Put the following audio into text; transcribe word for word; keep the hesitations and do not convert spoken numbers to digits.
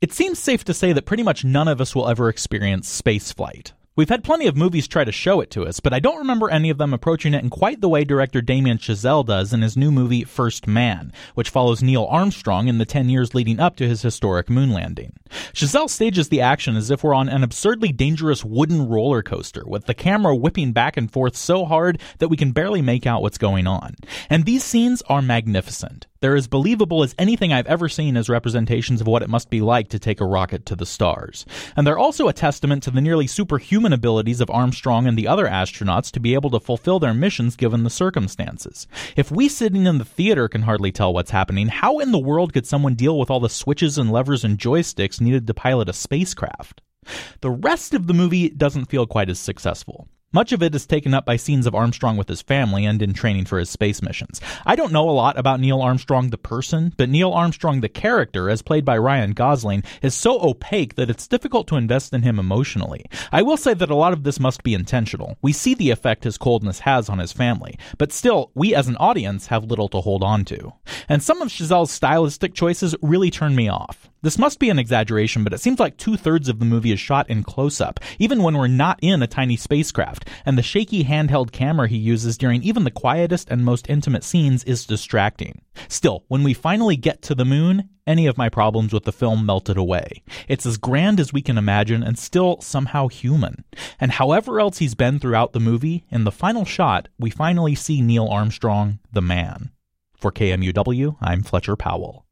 It seems safe to say that pretty much none of us will ever experience spaceflight. We've had plenty of movies try to show it to us, but I don't remember any of them approaching it in quite the way director Damien Chazelle does in his new movie First Man, which follows Neil Armstrong in the ten years leading up to his historic moon landing. Chazelle stages the action as if we're on an absurdly dangerous wooden roller coaster, with the camera whipping back and forth so hard that we can barely make out what's going on. And these scenes are magnificent. They're as believable as anything I've ever seen as representations of what it must be like to take a rocket to the stars. And they're also a testament to the nearly superhuman abilities of Armstrong and the other astronauts to be able to fulfill their missions given the circumstances. If we sitting in the theater can hardly tell what's happening, how in the world could someone deal with all the switches and levers and joysticks needed to pilot a spacecraft? The rest of the movie doesn't feel quite as successful. Much of it is taken up by scenes of Armstrong with his family and in training for his space missions. I don't know a lot about Neil Armstrong the person, but Neil Armstrong the character, as played by Ryan Gosling, is so opaque that it's difficult to invest in him emotionally. I will say that a lot of this must be intentional. We see the effect his coldness has on his family, but still, we as an audience have little to hold on to. And some of Chazelle's stylistic choices really turn me off. This must be an exaggeration, but it seems like two-thirds of the movie is shot in close-up, even when we're not in a tiny spacecraft, and the shaky handheld camera he uses during even the quietest and most intimate scenes is distracting. Still, when we finally get to the moon, any of my problems with the film melted away. It's as grand as we can imagine and still somehow human. And however else he's been throughout the movie, in the final shot, we finally see Neil Armstrong, the man. For K M U W, I'm Fletcher Powell.